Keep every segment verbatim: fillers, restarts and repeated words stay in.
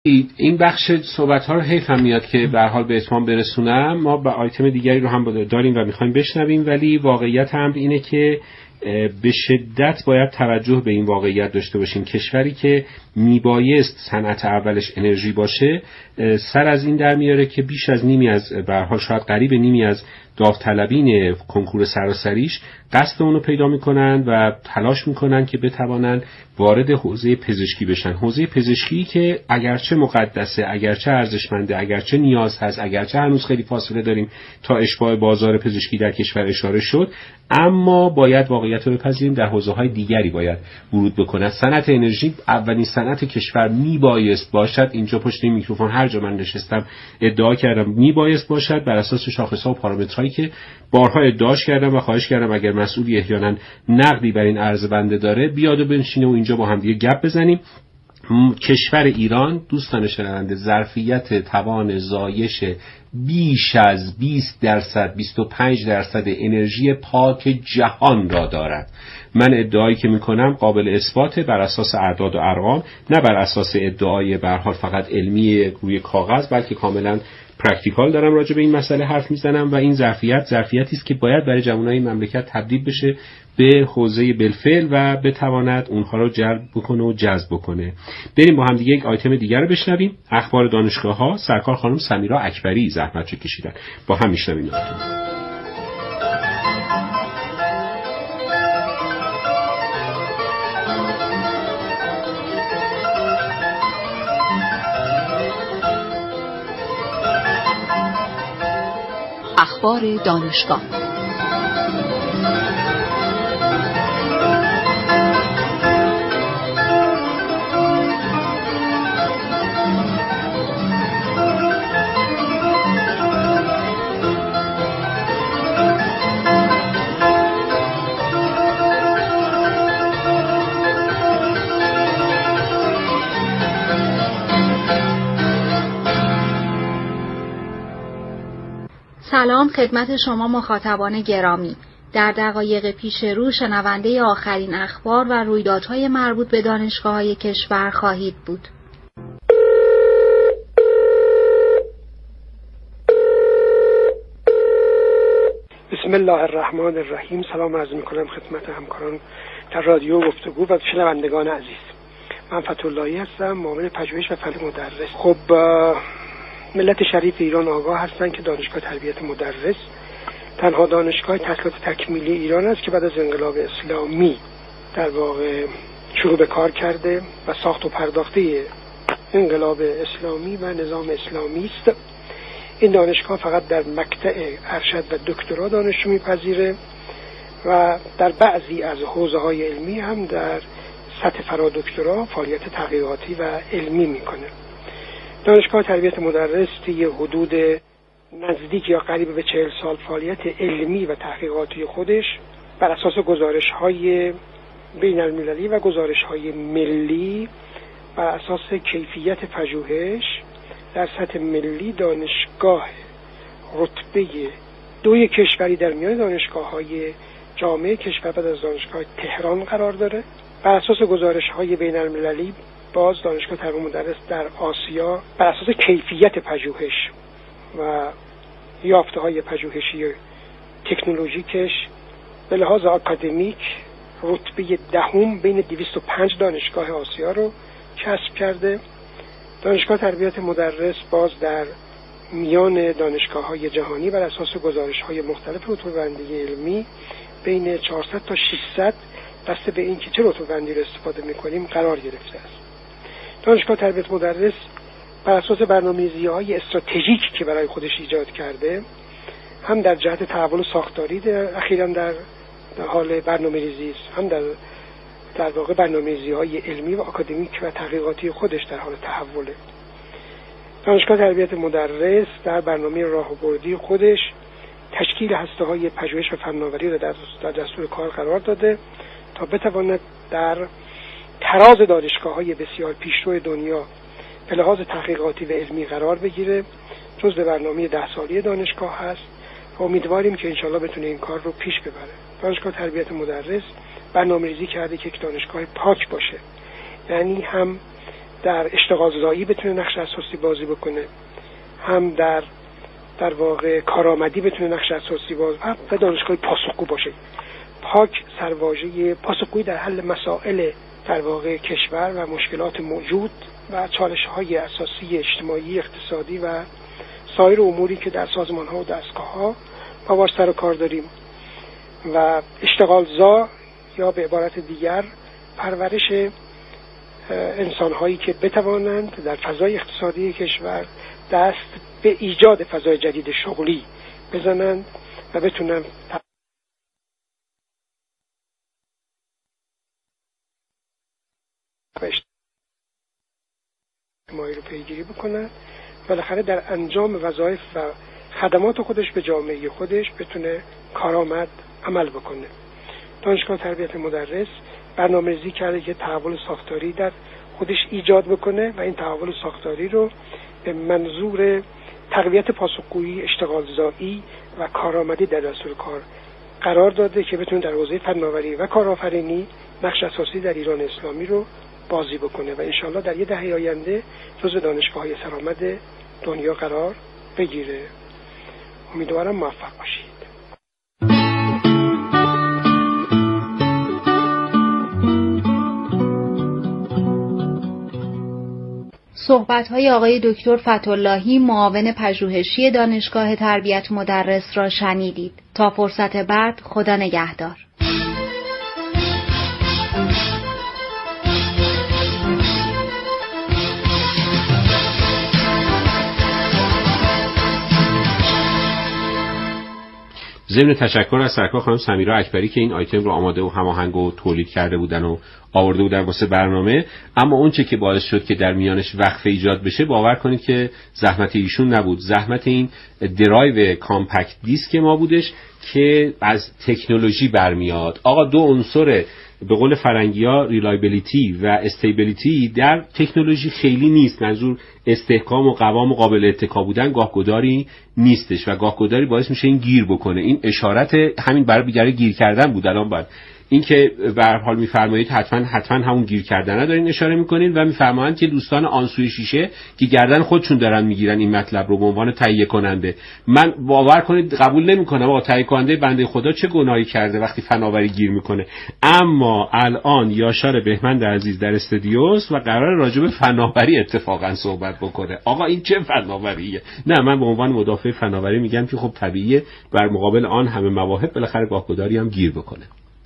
این بخش صحبت ها رو حیفم میاد که به هر حال به اتمام برسونم. ما به آیتم دیگری رو هم داریم و میخوایم بشنویم، ولی واقعیت هم اینه که به شدت باید توجه به این واقعیت داشته باشیم. کشوری که میبایست صنعت اولش انرژی باشه سر از این در میاره که بیش از نیمی از به هر حال شاید قریب نیمی از داوطلبین کنکور سراسریش قصد اونو پیدا میکنن و تلاش میکنن که بتوانن وارد حوزه پزشکی بشن. حوزه پزشکی که اگرچه مقدسه، اگرچه ارزشمنده، اگرچه نیاز هست، اگرچه هنوز خیلی فاصله داریم تا اشباع بازار پزشکی در کشور اشاره شد، اما باید واقعیت رو بپذیریم در حوزه‌های دیگری باید ورود بکنه. صنعت انرژی اولین صنعت کشور میبایست باشد. اینجا پشت این میکروفون هر جا من نشستم ادعا کردم میبایست باشد بر اساس شاخص‌ها و پارامترهایی که بارها ادعاش کردم و خواهش کردم اگر مسئولی احیانا نقدی بر این عرض بنده داره بیاد و بنشینه و اینجا با هم دیگه گپ بزنیم. کشور ایران دوستان شنونده ظرفیت توان زایش بیش از بیست درصد بیست و پنج درصد انرژی پاک جهان را دارد. من ادعایی که میکنم قابل اثباته بر اساس اعداد و ارقام، نه بر اساس ادعای به هر حال فقط علمی روی کاغذ، بلکه کاملا پرکتیکال دارم راجع به این مسئله حرف میزنم و این ظرفیت ظرفیتی است که باید برای جوانای مملکت تبدیل بشه به حوزه بالفعل و بتواند اونها رو جلب بکنه و جذب بکنه. بریم با هم دیگه یک آیتم دیگر رو بشنویم. اخبار دانشگاه‌ها. سرکار خانم سمیرا اکبری زحمت کشیدن. با هم میشنویم. اخبار دانشگاه. سلام خدمت شما مخاطبان گرامی. در دقایق پیش رو شنونده آخرین اخبار و رویدادهای مربوط به دانشگاه‌های کشور خواهید بود. بسم الله الرحمن الرحیم. سلام عرض می‌کنم خدمت همکاران در رادیو گفتگو و شنوندگان عزیز. من فتح‌اللهی هستم، معاون پژوهش و فن مدرس. خب ملت شریف ایران آگاه هستند که دانشگاه تربیت مدرس تنها دانشگاه تحصیلات تکمیلی ایران است که بعد از انقلاب اسلامی در واقع شروع به کار کرده و ساخت و پرداخته انقلاب اسلامی و نظام اسلامی است. این دانشگاه فقط در مقطع ارشد و دکترا دانشجو میپذیره و در بعضی از حوزه‌های علمی هم در سطح فرادکترا فعالیت تحقیقاتی و علمی میکنه. دانشگاه تربیت مدرس طی حدود نزدیک یا قریب به چهل سال فعالیت علمی و تحقیقاتی خودش بر اساس گزارش‌های بین المللی و گزارش‌های ملی بر اساس کیفیت پژوهش در سطح ملی دانشگاه رتبه دوی کشوری در میان دانشگاه‌های جامعه کشور بعد از دانشگاه تهران قرار داره. بر اساس گزارش‌های بین المللی باز دانشگاه تربیت مدرس در آسیا بر اساس کیفیت پژوهش و یافته‌های پژوهشی تکنولوژیکش به لحاظ آکادمیک رتبه دهم بین دویست و پنج دانشگاه آسیا رو کسب کرده. دانشگاه تربیت مدرس باز در میان دانشگاه‌های جهانی بر اساس گزارش‌های مختلف رتبه‌بندی علمی بین چهارصد تا ششصد بسته به اینکه چه رتبه‌بندی رو استفاده می‌کنیم قرار گرفته است. دانشگاه تربیت مدرس بر اساس برنامه‌ریزی‌های استراتژیکی که برای خودش ایجاد کرده هم در جهت تحول ساختاری در اخیراً در حال برنامه‌ریزی است، هم در در واقع برنامه‌ریزی‌های علمی و آکادمیک و تحقیقاتی خودش در حال تحوله. دانشگاه تربیت مدرس در برنامه راهبردی خودش تشکیل هسته‌های پژوهش و فناوری را در دستور کار قرار داده تا بتواند در تراز دانشگاه‌های بسیار پیشرو دنیا به لحاظ تحقیقاتی و علمی قرار بگیره. جزء برنامه ده ساله دانشگاه هست و امیدواریم که انشالله بتونه این کار رو پیش ببره. دانشگاه تربیت مدرس برنامه‌ریزی کرده که یک دانشگاه پاک باشه، یعنی هم در اشتغال زایی بتونه نقش اساسی بازی بکنه، هم در در واقع کارآمدی بتونه نقش اساسی بازی و دانشگاه پاسخگو باشه. پاک سرواژه پاسخگویی در حل مسائل در واقع کشور و مشکلات موجود و چالش‌های اساسی اجتماعی، اقتصادی و سایر اموری که در سازمان‌ها و دستگاه‌ها ما باهاش سر و کار داریم. و اشتغالزا یا به عبارت دیگر پرورش انسان‌هایی که بتوانند در فضای اقتصادی کشور دست به ایجاد فضای جدید شغلی بزنند و بتونن اجتماعی رو پیگیری بکنن، بالاخره در انجام وظایف و خدمات خودش به جامعه خودش بتونه کارآمد عمل بکنه. دانشگاه تربیت مدرس برنامه‌ریزی کرده که تحول ساختاری در خودش ایجاد بکنه و این تحول ساختاری رو به منظور تقویت پاسخگویی، اشتغالزایی و کارآمدی در دستور کار قرار داده که بتونه در حوزه فناوری و کارآفرینی نقش اساسی در ایران اسلامی رو بازی بکنه و انشالله در یه دهه آینده جزو دانشگاه‌های سرآمد دنیا قرار بگیره. امیدوارم موفق باشید. صحبت‌های آقای دکتر فتح‌اللهی معاون پژوهشی دانشگاه تربیت مدرس را شنیدید. تا فرصت بعد، خدا نگهدار. ضمن تشکر از سرکار خانم سمیرا اکبری که این آیتم رو آماده و هماهنگ و تولید کرده بودن و آورده بودن واسه برنامه. اما اون چه که باعث شد که در میانش وقفه ایجاد بشه، باور کنید که زحمت ایشون نبود، زحمت این درایو کامپکت دیسک ما بودش که از تکنولوژی برمیاد. آقا دو عنصر به قول فرنگی‌ها ریلایبیلیتی و استیبیلیتی در تکنولوژی خیلی نیست. منظور استحکام و قوام و قابل اتکا بودن گاهگداری نیستش و گاهگداری باعث میشه این گیر بکنه. این اشارت همین برای بیگره گیر کردن بود. الان باید این که به هر حال میفرمایید حتما حتما همون گیر کردن دارین اشاره میکنین و میفرمایند که دوستان آنسوی شیشه که گردن خودشون دارن میگیرن این مطلب رو به عنوان تهیه کننده. من باور کنید قبول نمیکنم آقا تهیه کننده بنده خدا چه گناهی کرده وقتی فناوری گیر میکنه. اما الان یاشار بهمند عزیز در استودیوست و قرار راجع به فناوری اتفاقا صحبت بکنه. آقا این چه فناوریه؟ نه، من به عنوان مدافع فناوری میگم که خب طبیعیه بر مقابل آن همه مواهب بالاخره گاهگداری هم گیر بکنه.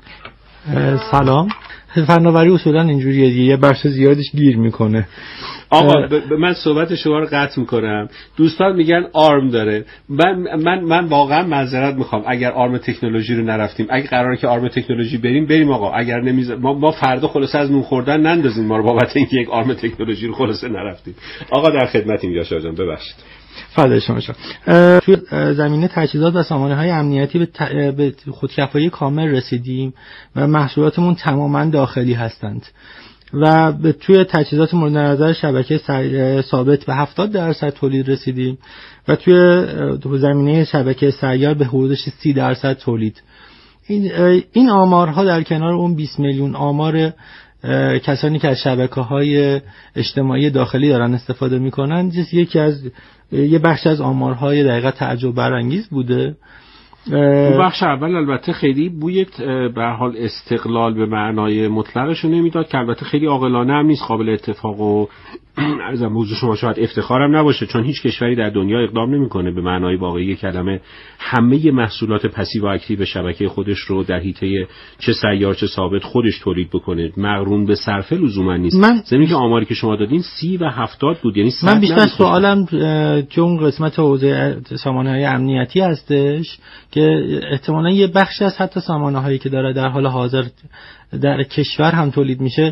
سلام. فناوری اصولا اینجوریه دیگه، یه بخش زیادش گیر میکنه. آقا ب- من صحبت شما رو قطع میکنم. دوستان میگن آرم داره. من من من واقعا معذرت میخوام اگر آرم تکنولوژی رو نرفتیم. اگه قراره که آرم تکنولوژی بریم بریم آقا. اگر نمیز ما, ما فردا خلاصه از نون خوردن نندازیم ما رو بابت اینکه یک آرم تکنولوژی رو خلاصه نرفتیم. آقا در خدمتیم یاشار جان، ببخشید. فدای شما شما. توی زمینه تجهیزات و سامانه‌های امنیتی به, ت... به خودکفایی کامل رسیدیم و محصولاتمون تماما داخلی هستند و به توی تجهیزات مورد نظر شبکه سر... ثابت به هفتاد درصد تولید رسیدیم و توی زمینه شبکه سیار به حدود سی درصد تولید. این این آمارها در کنار اون بیست میلیون آمار کسانی که از شبکه‌های اجتماعی داخلی دارن استفاده میکنن یکی از یه بخش از آمارهای دقیقا تعجب برانگیز بوده. اون بخش اول البته خیلی بوی به هر حال استقلال به معنای مطلقش رو نمیداد که البته خیلی عاقلانه هم نیست، قابل اتفاق و عرضم موضوع شما شاید افتخارم نباشه، چون هیچ کشوری در دنیا اقدام نمیکنه به معنای واقعی کلمه همه محصولات پسیو و اکتیو شبکه خودش رو در حیطه چه سیار چه ثابت خودش تولید بکنه، مقرون به صرفه لزوما نیست. من زمین که آماری که شما دادین سی و هفتاد بود، یعنی من بیشتر سوالم چون قسمت حوزه سامانه‌های امنیتی هستش که احتمالاً یه بخش از حتی سامانه‌هایی که داره در حال حاضر در کشور هم تولید میشه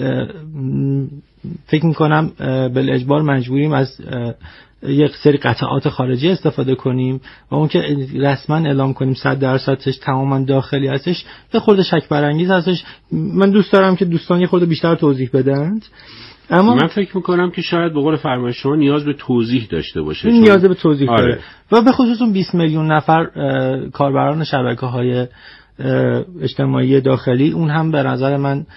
فکر میکنم بالاجبار مجبوریم از یک سری قطعات خارجی استفاده کنیم و اون که رسما اعلام کنیم صد درصدش تماما داخلی هستش یه خورده شک برانگیز هستش. من دوست دارم که دوستان یه خورده بیشتر توضیح بدند. اما من فکر میکنم که شاید به قول فرمایش شما نیاز به توضیح داشته باشه، نیاز به توضیح آره. داره و به خصوص اون بیست میلیون نفر کاربران شبکه‌های اجتماعی داخلی، اون هم به نظر من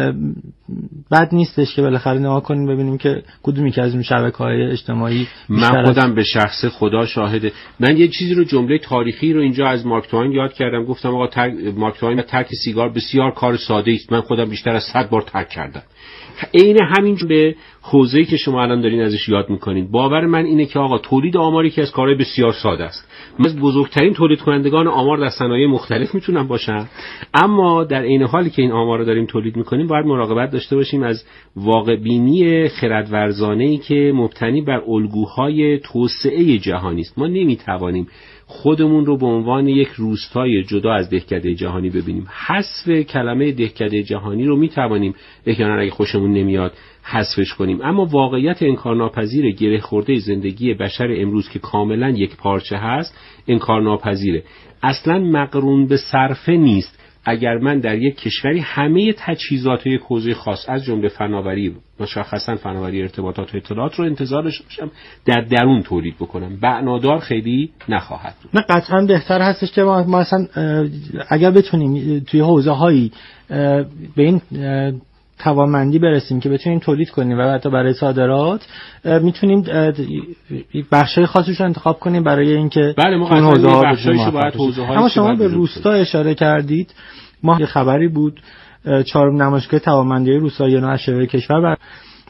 بد نیستش که بالاخره نگاه کنیم ببینیم که کدومی که از این شبکه‌های اجتماعی. من خودم به شخص خدا شاهده. من یه چیزی رو، جمله تاریخی رو اینجا از مارک توین یاد کردم، گفتم آقا ترک مارک توین ترک سیگار بسیار کار ساده است، من خودم بیشتر از صد بار ترک کردم. عین همین به حوزه‌ای که شما الان دارین ازش یاد میکنین. باور من اینه که آقا تولید آماری که از کارهای بسیار ساده است. من از بزرگترین تولید کنندگان آمار در صنایع مختلف میتونم باشم، اما در عین حالی که این آمار رو داریم تولید میکنیم باید مراقبت داشته باشیم از واقع بینی خردورزانه‌ای که مبتنی بر الگوهای توسعه جهانی است. ما نمیتوانیم خودمون رو به عنوان یک روستای جدا از دهکده جهانی ببینیم. حذف کلمه دهکده جهانی رو میتوانیم احیانا اگه خوشمون نمیاد حذفش کنیم، اما واقعیت انکارناپذیر گره خورده زندگی بشر امروز که کاملا یک پارچه هست انکارناپذیره. اصلا مقرون به صرفه نیست اگر من در یک کشوری همه تجهیزات یک حوزه خاص از جمله فناوری، مشخصا فناوری ارتباطات و اطلاعات رو انتظار داشته باشم در درون تولید بکنم. بعنادار خیلی نخواهد بود. نه قطعا بهتر هستش که ما مثلا اگر بتونیم توی حوزه هایی به این توانمندی برسیم که بتونیم تولید کنیم و حتی برای صادرات میتونیم بخشای خاصش رو انتخاب کنیم برای اینکه بله ما قطعا بخشایشو باید حوزه هایی. اما شما به روستا اشاره کردید. ما یه خبری بود چهارم نمایشگاه توانمندی روستاییان و اشراف کشور بر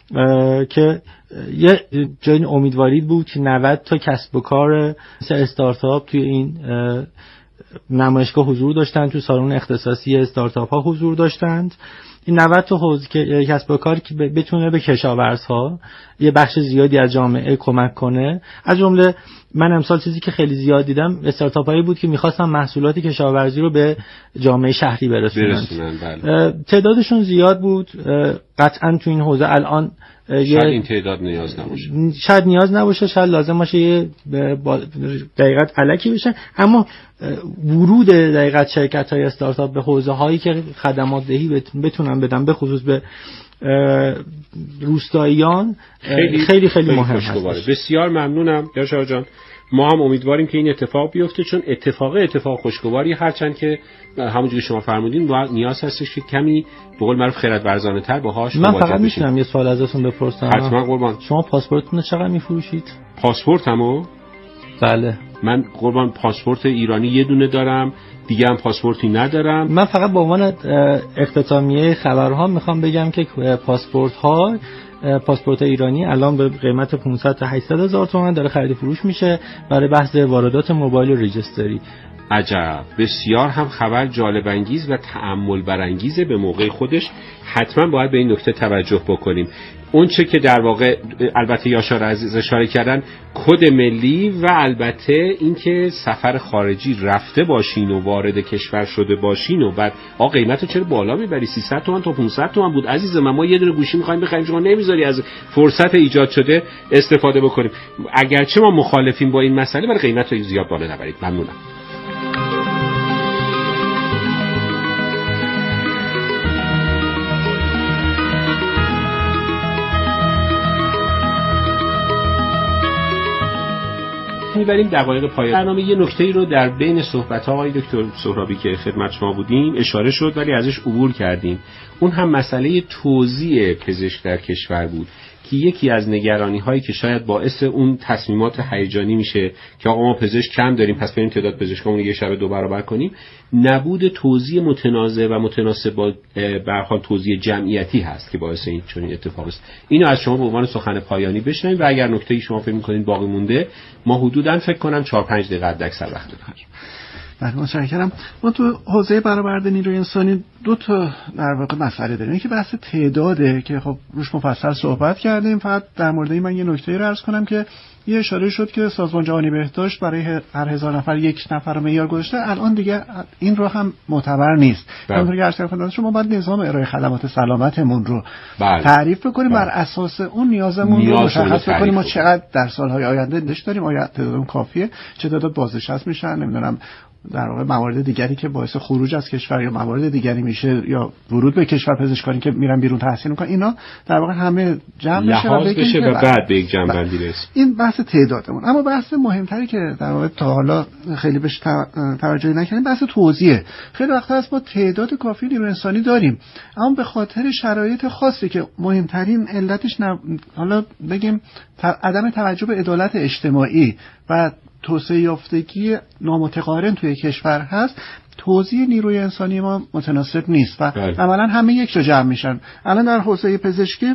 که یه جای امیدواری بود که نود تا کسب و کار مثل استارتاپ توی این نمایشگاه حضور داشتند، تو سالن اختصاصی استارتاپ ها حضور داشتند. این نود تا حوزه که کسب و کار که بتونه به کشاورزها یه بخش زیادی از جامعه کمک کنه. از جمله من امسال چیزی که خیلی زیاد دیدم استارتاپ هایی بود که می‌خواستن محصولات کشاورزی رو به جامعه شهری برسونن. بله. تعدادشون زیاد بود. قطعاً تو این حوزه الان شاید این تعداد نیاز نباشه. شاید نیاز نباشه، شاید لازم باشه یه دقیقاً الکی بشه، اما ورود دقیقاً شرکت‌های استارتاپ به حوزه‌هایی که خدمات دهی بتونن بدن به خصوص به روستاییان خیلی خیلی, خیلی مهم هست. بسیار ممنونم یاشار جان. ما هم امیدواریم که این اتفاق بیفته، چون اتفاق اتفاق خوشگواری، هرچند که همونجوری شما فرمودین باید نیاز هستش که کمی به قول معروف خردورزانه تر باهاش مواجه بشیم. من فقط میتونم یه سوال ازتون بپرسم؟ حتما قربان. شما پاسپورتتون رو چقدر میفروشید؟ پاسپورتمو؟ بله. من قربان پاسپورت ایرانی یه دونه دارم، دیگه هم پاسپورتی ندارم. من فقط به عنوان اختتامیه خبرها میخوام بگم که پاسپورت ها پاسپورت ایرانی الان به قیمت پانصد تا هشتصد هزار تومان داره خرید فروش میشه برای بحث واردات موبایل و رجیستری. عجب، بسیار هم خبر جالب انگیز و تأمل برانگیزه به موقع خودش. حتما باید به این نکته توجه بکنیم. اون چه که در واقع البته یاشار عزیز اشاره کردن کد ملی و البته اینکه سفر خارجی رفته باشین و وارد کشور شده باشین و بعد آ قیمتو چرا بالا میبری؟ سیصد تومان تا پانصد تومان بود عزیز من، ما یه دونه گوشی میخوایم بخریم شما نمیذاری از فرصت ایجاد شده استفاده بکنیم. اگرچه ما مخالفیم با این مسئله ولی قیمتو زیاد بالا نبرید. ممنونم. میبریم دقایق پایان برنامه. یه نکته‌ای رو در بین صحبت‌ها آقای دکتر سهرابی که خدمت شما بودیم اشاره شد ولی ازش عبور کردیم. اون هم مسئله توزیع پزشک در کشور بود که یکی از نگرانی‌هایی که شاید باعث اون تصمیمات هیجانی میشه که آقا ما پزشک کم داریم پس بریم تعداد پزشکامون یه شب دو برابر کنیم، نبود توزیع متناسب و متناسب با به هر حال توزیع جمعیتی هست که باعث این چنین اتفاقی است. اینو از شما به عنوان سخن پایانی بشنویم و اگر نکته‌ای شما فکر می‌کنید باقی مونده ما حدوداً فکر کنم چهار پنج دقیقه اکثر وقت داریم. بله متشکرم. ما تو حوزه برآورده نیروی انسانی دو تا در واقع مسئله داریم. یکی بحث تعداده که خب روش مفصل صحبت کردیم. فقط در مورد این من یه نکته‌ای رو عرض کنم که یه اشاره شد که سازمان جهانی بهداشت برای هر هزار نفر یک نفر رو معیار گذاشته. الان دیگه این رو هم معتبر نیست. همونطور که عرض کردم شما باید نظام ارائه خدمات سلامتمون رو بله. تعریف بکنیم بله. بر اساس اون نیازمون نیاز رو مشخص بکنیم ما چقدر در سالهای آینده داشت داریم، آیا تعدادمون کافیه، چه تعداد بازنشسته میشن، نمیدونم در واقع موارد دیگری که باعث خروج از کشور یا موارد دیگری میشه یا ورود به کشور پزشکانی که میرن بیرون تحصیل میکنن، اینا در واقع همه جمع بشه و بشه و بعد به یک جمع بندی برسیم. این بحث تعدادمون. اما بحث مهمتری که در واقع تا حالا خیلی بهش توجه نکردیم بحث توزیع. خیلی وقتا هست ما تعداد کافی نیروی انسانی داریم، اما به خاطر شرایط خاصی که مهمترین علتش ن... حالا بگیم عدم توجه به عدالت اجتماعی و توسعه یافتگی نامتقارن توی کشور هست، توزیع نیروی انسانی ما متناسب نیست و عملا همه یک جا جمع میشن. الان در حوزه پزشکی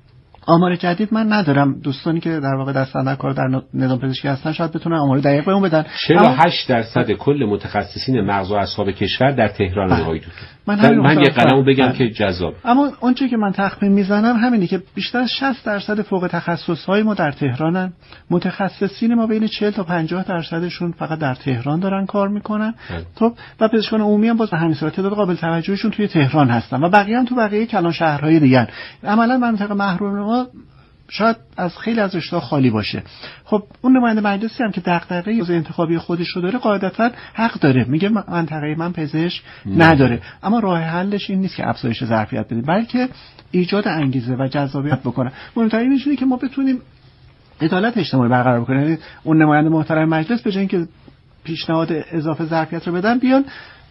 آمار جدید من ندارم، دوستانی که در واقع در صنعت کار در نظام پزشکی هستن شاید بتونن آمار دقیق بهمون بدن. چهل و هشت درصد کل متخصصین مغز و اعصاب کشور در تهران آقای دکتر. من, من یه قلمو بگم که جذاب. اما اون چیزی که من تخمین میزنم همینه که بیشتر از شصت درصد فوق تخصصهای ما در تهرانن. متخصصین ما بین چهل تا پنجاه درصدشون فقط در تهران دارن کار میکنن. خب و پزشکان عمومی هم باز به همین صورت تعداد قابل توجهشون توی تهران هستن و بقیه هم تو بقیه کلان شهرهای دیگه. عملا منطقه محروم ما شاید از خیلی از رشته‌ها خالی باشه. خب اون نماینده مجلسی هم که دغدغه انتخابی خودش رو داره قاعدتاً حق داره، میگه منطقه من پزشک نداره، اما راه حلش این نیست که افزایش ظرفیت بدیم، بلکه ایجاد انگیزه و جذابیت بکنه. مهمترین اینه که ما بتونیم عدالت اجتماعی برقرار بکنیم. یعنی اون نماینده محترم مجلس به جای اینکه پیشنهاد اضافه ظرفیت رو بدن، بیان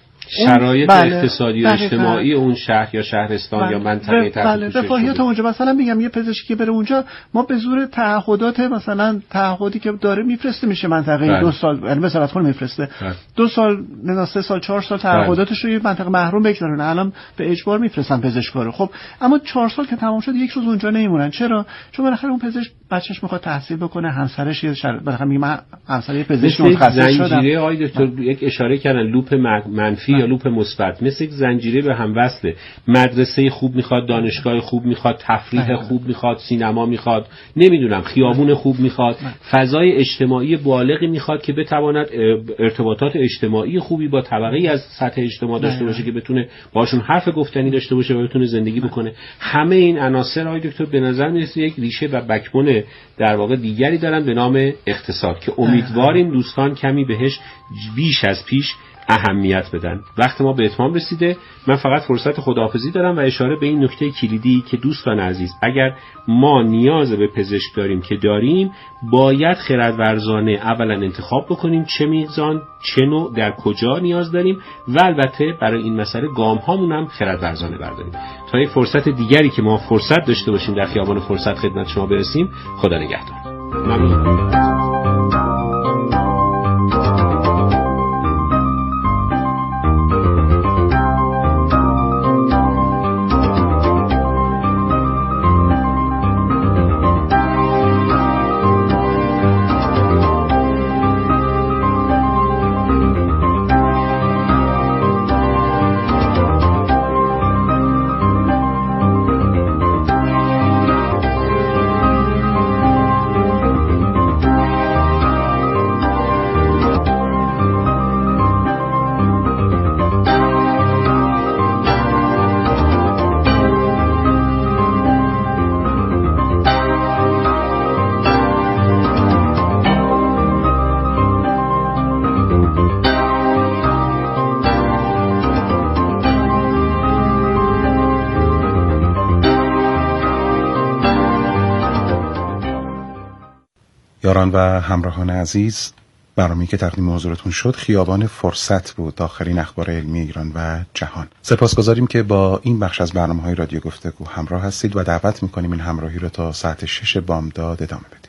شرایط بله، اقتصادی و اجتماعی اون شهر یا شهرستان بله، یا منطقه تحت بله رفاهیت اونجا. مثلا میگم یه پزشکی بره اونجا، ما به زور تعهدات مثلا تعهدی که داره میفرسته میشه منطقه بله. دو سال یعنی مثلا خود میفرسته بله. دو سال نه سه سال چهار سال تعهداتش رو یه منطقه محروم بگذارن، الان به اجبار میفرستن پزشکا رو. خب اما چهار سال که تمام شد یک روز اونجا نمیمونن. چرا؟ چون بالاخره اون پزشک بچه‌ش میخواد تحصیل بکنه، همسرش یه شر... بالاخره میگه من همسر پزشک متخصص شدم. زنجیره آقای دکتر یک اشاره کردن لوپ منفی یا لوپ مثبت، مثل یک زنجیره به هم وصله. مدرسه خوب میخواد، دانشگاه خوب میخواد، تفریح خوب میخواد، سینما میخواد، نمیدونم خیابون خوب میخواد، فضای اجتماعی بالغی میخواد که بتواند ارتباطات اجتماعی خوبی با طبقه از سطح اجتماع داشته باشه که بتونه باشون حرف گفتنی داشته باشه و بتونه زندگی بکنه. همه این عناصر آقای دکتر به نظر میاد یک ریشه و بکبون در واقع دیگری دارن به نام اقتصاد که امیدواریم دوستان کمی بهش بیش از پیش اهمیت بدن. وقت ما به اتمام رسیده. من فقط فرصت خداحافظی دارم و اشاره به این نکته کلیدی که دوستان عزیز، اگر ما نیاز به پزشک داریم که داریم، باید خردورزانه اولا انتخاب بکنیم چه میزان، چه نوع، در کجا نیاز داریم و البته برای این مسئله گام هامون هم خردورزانه برداریم. تا یک فرصت دیگری که ما فرصت داشته باشیم در خیابان فرصت خدمت شما برسیم، خدا نگهدار. ممنون. یاران و همراهان عزیز، برنامه‌ای که تقدیم حضورتون شد خیابان فرصت بود، آخرین اخبار علمی ایران و جهان. سپاسگزاریم که با این بخش از برنامه‌های رادیو گفتگو همراه هستید و دعوت می‌کنیم این همراهی رو تا ساعت شش بامداد ادامه بدید.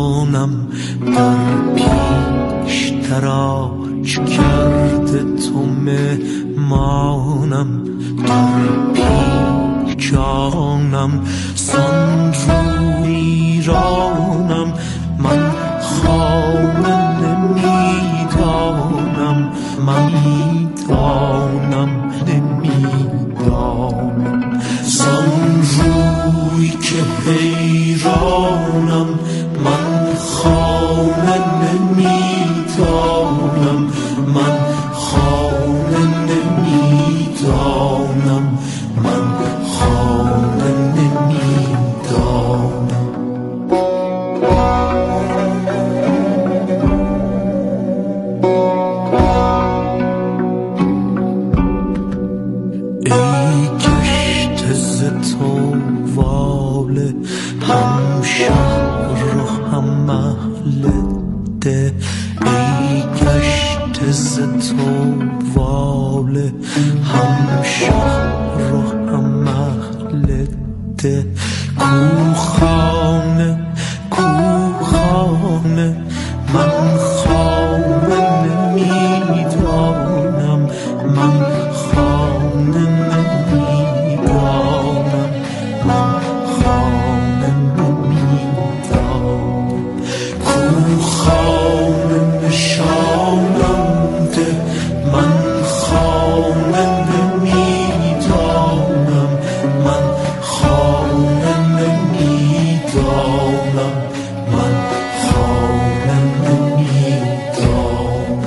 جانم در پیش تراج کرده تو مهمانم در پیش جانم سان رو ایرانم من خانه نمیدانم من میدانم نمیدانم سان روی که حیرانم من خانه نمیدانم من خانه نمیدانم من خانه نمیدانم ای گشته ز تو واله هم شهر و هم محل ده ای گشته ز تو واله هم شهر و هم محل ده کو خانه کو خانه من خانه نمیدانم من خانه نمیدانم من خانه نمیدانم کو خانه نشانم ده من خانه نمیدانم من خانه نمیدانم من خانه نمیدانم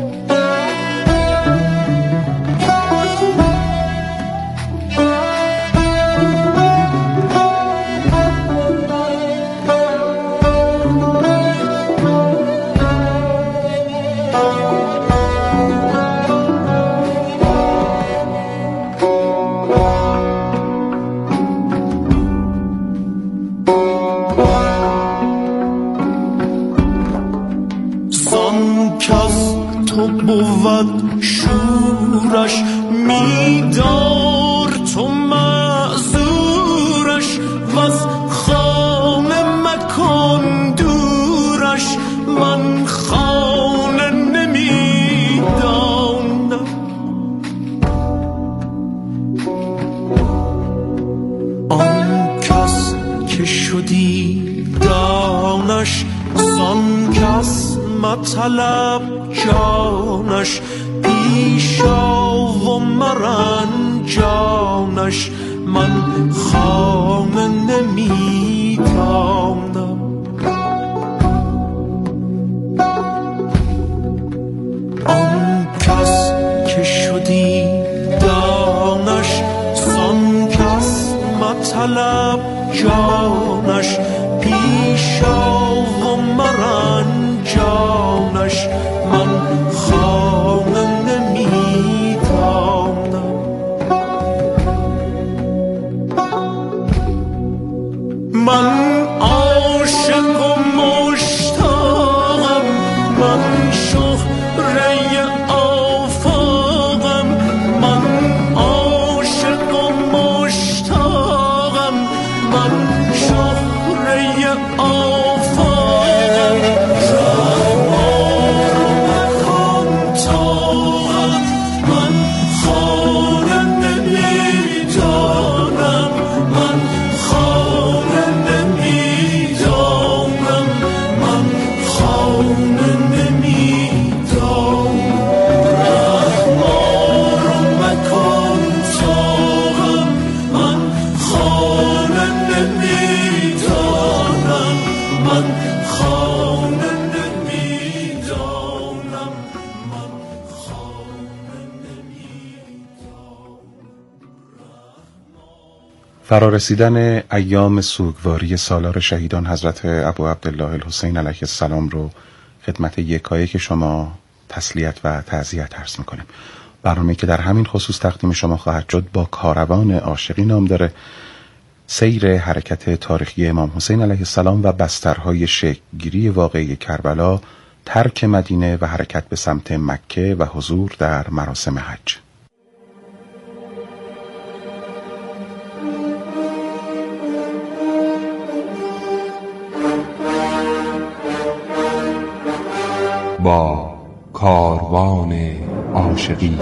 زان کس تو بود شورش میدار تو معذورش وز خانه مکن دورش من خانه نمیدانم آن کس که شدی دانش زان کس مطلب جانش پیشا و مرنجانش من خانه نمیدانم آن کس که شدی دانش زان کس مطلب جانش پیشا و مرنجانش من خانه نمیدانم من عاشق و مشتاقم من شهره آفاقم من عاشق و مشتاقم من شهره آفاقم رهمار مکن طاقم من خانه نمیدانم من خانه نمیدانم من خانه نمیدانم رهمار مکن طاقم من خانه نمیدانم من خانه نمیدانم من خانه نمیدانم فرارسیدن ایام سوگواری سالار شهیدان حضرت ابو عبدالله الحسین علیه السلام رو خدمت یکایک شما تسلیت و تعزیت عرض میکنیم. برنامه‌ای که در همین خصوص تقدیم شما خواهد شد با کاروان عاشقی نام داره. سیر حرکت تاریخی امام حسین علیه السلام و بسترهای شکل‌گیری واقعی کربلا، ترک مدینه و حرکت به سمت مکه و حضور در مراسم حج. با کاروان عاشقی.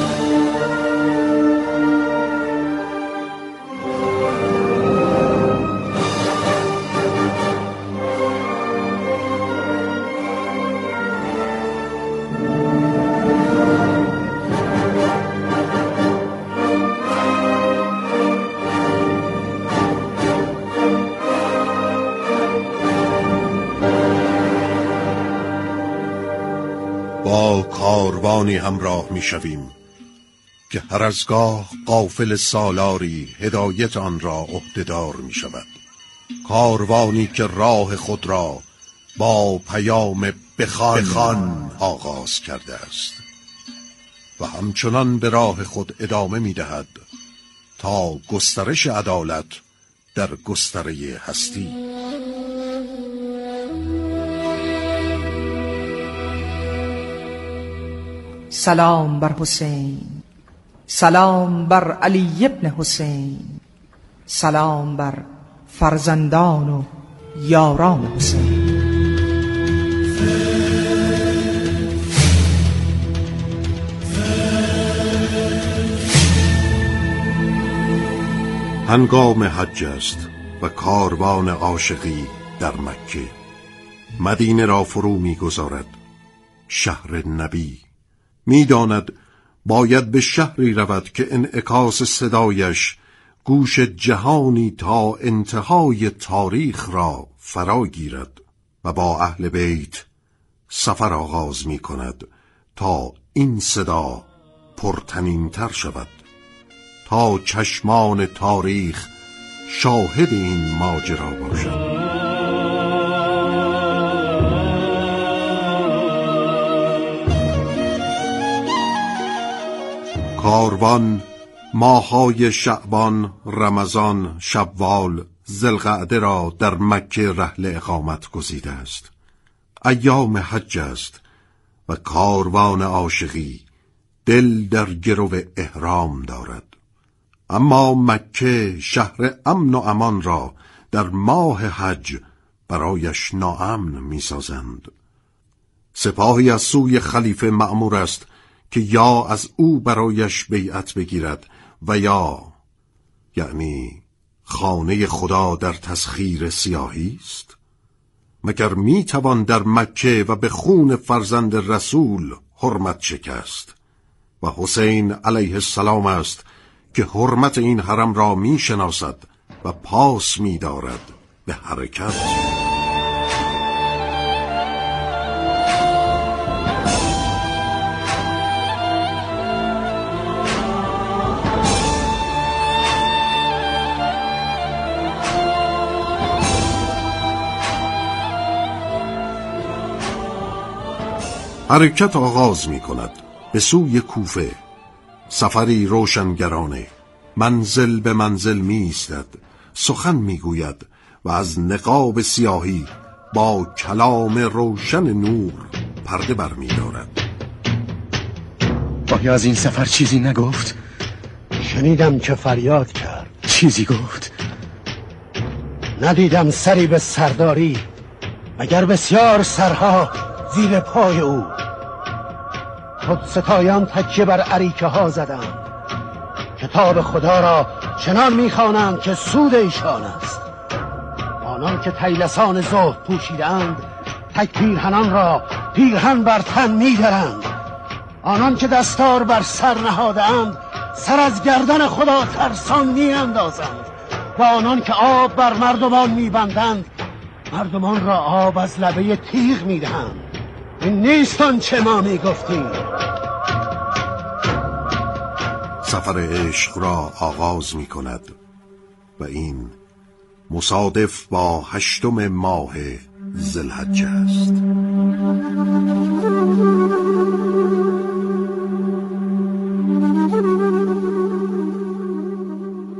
با کاروانی همراه می شویم که هر از گاه قافل سالاری هدایت آن را عهده‌دار می شود. کاروانی که راه خود را با پیام بخوان, بخوان آغاز کرده است و همچنان به راه خود ادامه می دهد تا گسترش عدالت در گستره هستی. سلام بر حسین، سلام بر علی ابن حسین، سلام بر فرزندان و یاران حسین. هنگام حج است و کاروان عاشقی در مکه مدینه را فرو می‌گذارد. شهر نبی می‌داند باید به شهری رود که انعکاس صدایش گوش جهانی تا انتهای تاریخ را فرا گیرد و با اهل بیت سفر آغاز می‌کند تا این صدا پرطنین تر شود، تا چشمان تاریخ شاهد این ماجرا باشد. کاروان ماه‌های شعبان، رمضان، شوال، ذوالقعده را در مکه رحل اقامت گزیده است. ایام حج است و کاروان عاشقی دل در گرو احرام دارد. اما مکه شهر امن و امان را در ماه حج برایش ناامن می‌سازند. سپاهی از سوی خلیفه مأمور است که یا از او برایش بیعت بگیرد و یا یعنی خانه خدا در تسخیر سیاهی است. مگر میتوان در مکه و به خون فرزند رسول حرمت شکست؟ و حسین علیه السلام است که حرمت این حرم را میشناسد و پاس می‌دارد به حرکت. حرکت آغاز می کند به سوی کوفه. سفری روشنگرانه منزل به منزل می ایستد، سخن می گوید و از نقاب سیاهی با کلام روشن نور پرده بر می دارد. آیا از این سفر چیزی نگفت؟ شنیدم که فریاد کرد. چیزی گفت؟ ندیدم سری به سرداری مگر بسیار سرها زیر پای او. خود ستایان تکیه بر اریکه ها زدند، کتاب خدا را چنان میخوانند که سود ایشان است. آنان که طیلسان زهد پوشیدند تک پیرهنان را پیرهن بر تن میدرند. آنان که دستار بر سر نهادند سر از گردن خدا ترسان میاندازند. و آنان که آب بر مردمان میبندند مردمان را آب از لبه تیغ میدهند. این نیست آنچه ما میگفتیم. سفر عشق را آغاز می کند و این مصادف با هشتم ماه ذوالحجه است.